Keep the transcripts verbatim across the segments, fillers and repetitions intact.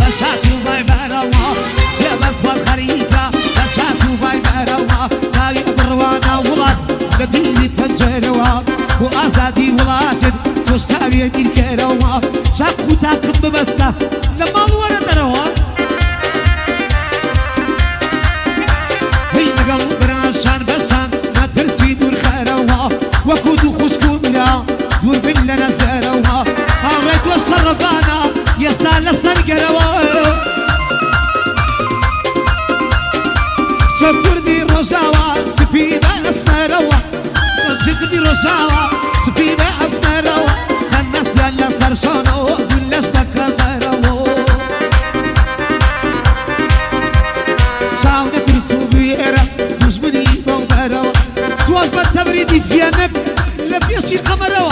لشاتو باي باروا جبس بالخريطة لشاتو باي باروا ناوي بروانا ولاد لديني فنجروا وأزادي ولاد تستاوي الكروا شاكو تاكب ببسة لما الورد روا هي قلب براشان بسان ما ترسي دور خيروا وكودو خسكو مرا دور بلنا زروا هاوريت وصرفانا يسال سنقروا سفردي رجاوا سفيدة اسمروا سفردي رجاوا سفيدة اسمروا الناس يلا سرشانو دلش بكبروا شاونا ترسو بيرا دزمني بوبروا تواج بالتبريدي فينك لبيسي قمروا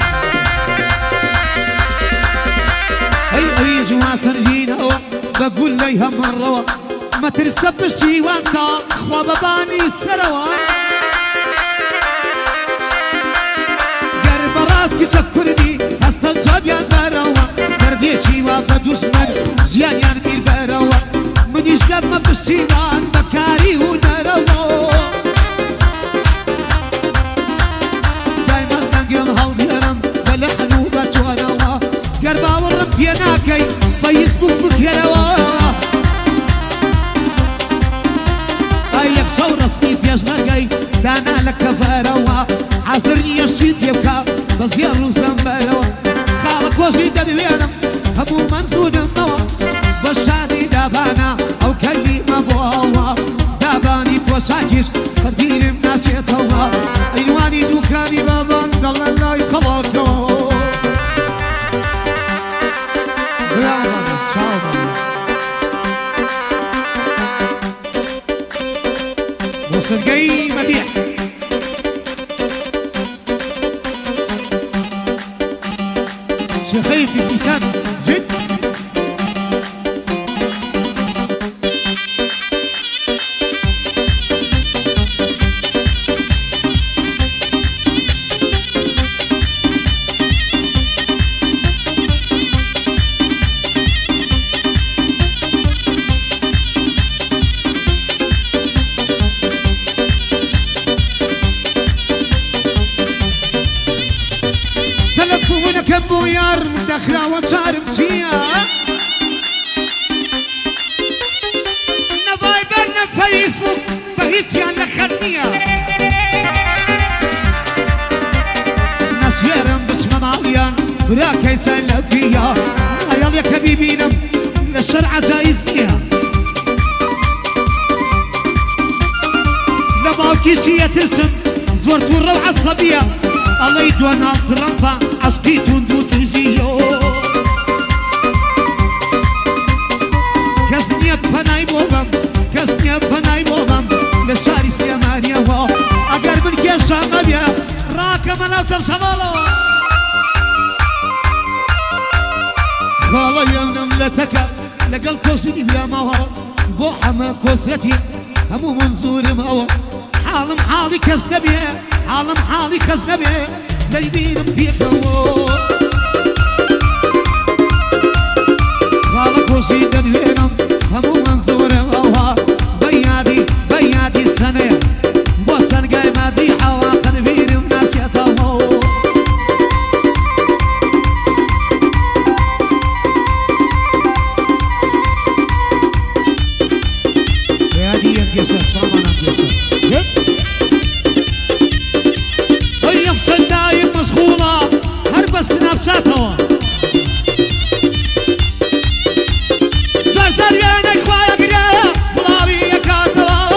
اي جوا سرجينا بقول ليها مرة ما ترسبش وانت خواب باني سروا قرب راسك تشكرني هسا الجابيان بروا كرديشي وفدوس من زيانيان بير بروا من يجلب ما بشيوان بكاري ونروا دايما نقل هالديرم بلحنو بتوانوا قربا ورم فيناكي فيسبوك بكيروا ايك صورة سقيت يجنقي دانا لك كفروا عصرني يشيط يبكى بزيار زنبروا خالق وشي تدوينم همو منزون النوا بشادي دابانا او كلمة بوا داباني بوشاكش فردير الناس يتوا ايواني دوكاني بابان ضل الله يخلقه يا ماما تشاو ماما وصل جاي مديح شخيف ابتسام جد بويار مدخلة وصارم فيها نفايبر نفيسبوك بهيسي على خدنيها ناس يرم باسم معيان براك يسأل فيها عيال يا كبيبينم للشرع جايزنيها لما كيسية ترسم زورت الروعة الصبية الله يدوانا الرنفة عشقيت وندو تجيو كسني بفناي بوغم كسني بفناي بوغم لشاري سليمانيا و اگر من كيشا مبيا راك مناسب سمالو خالا يونم لتكا لقل كوسني بلا موهر بو حما كوسرتي همو منظور موهر حالم حالي كسنبي حالم حالي كسنبي ليبينم بيكو خالق وزيد دوينم همو منظور اوها بيادي بيادي سنة بوسن قاي مادي حوا قد بينم ناس يتهو بيادي ينقصر صامنا ينقصر جد ويقصد دايم مشغولة هرب السنابساتها زرزر بينك خوايا قرية بلاوي يكاتوا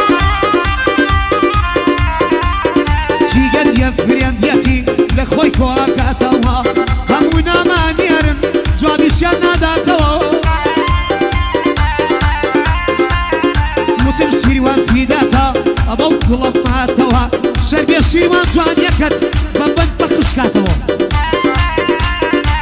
سيقل يفرين ديتي لخوي كواكاتوا همونا ما نيرن زوابي سيانا داتوا متم سيروان في داتا أبو طلب ماتوا شربي سيروان زوان يكت ببن بخش كاتوا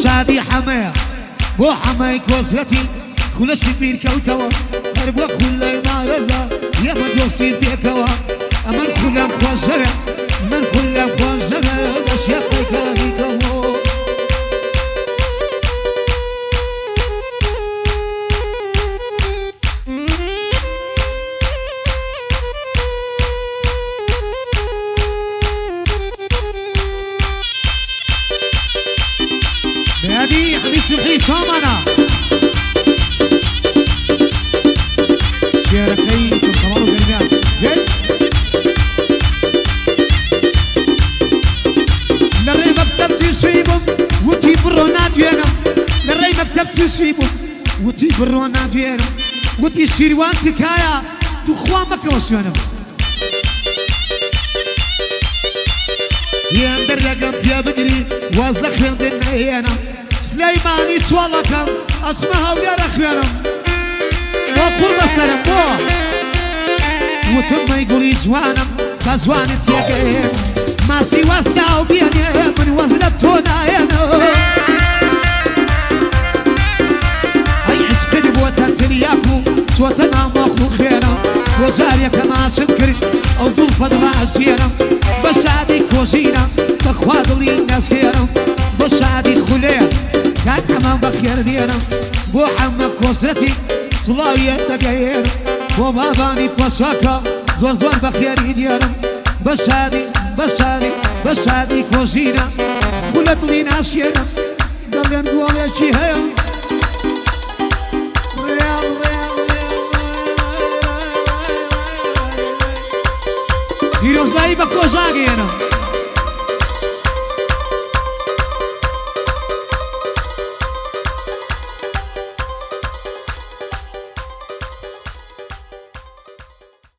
شادي حماية بو حماي كوزرتي كل شبير كوتوا هربوا كل ما رزا يا ما دوسين بيكوا أمن كلام خوشنا من كلام خوشنا باش يقيك بيكوا بهادي حميد سمحي تامنا يا ركي تنصبروا بالمال زين لري مكتب تسيبهم وتجيب الرونات وينهم لري مكتب تسيبهم وتجيب الرونات وينهم ودي السيروان تكايا تخوان مكوس وينهم يا اندر رقم يا بدري وازلك فين دنيانا سليماني سوالكم اسمها ويا رخيانم وقول بسلم بو وتم يقولي جوانم كزوان تيقين ما سي وزنا وبيني من وزنتونا ينو هاي عشق بوتا ترياكو صوتنا مخو خيرا وزاريا كما شكري او ظلفة دماء زينا بس عادي كوزينا تخواد لي الناس خيرا بس عادي خليا كان حمام بخير دينا بو حمام كوسرتي صلاوية دقاير وما باني بوساكا زور زور بخير دينا بس عادي بس عادي بس عادي كوزينا خلت لي ناس خيرا دلنا نقول يا شي هيا Heroes vai ba kozagiena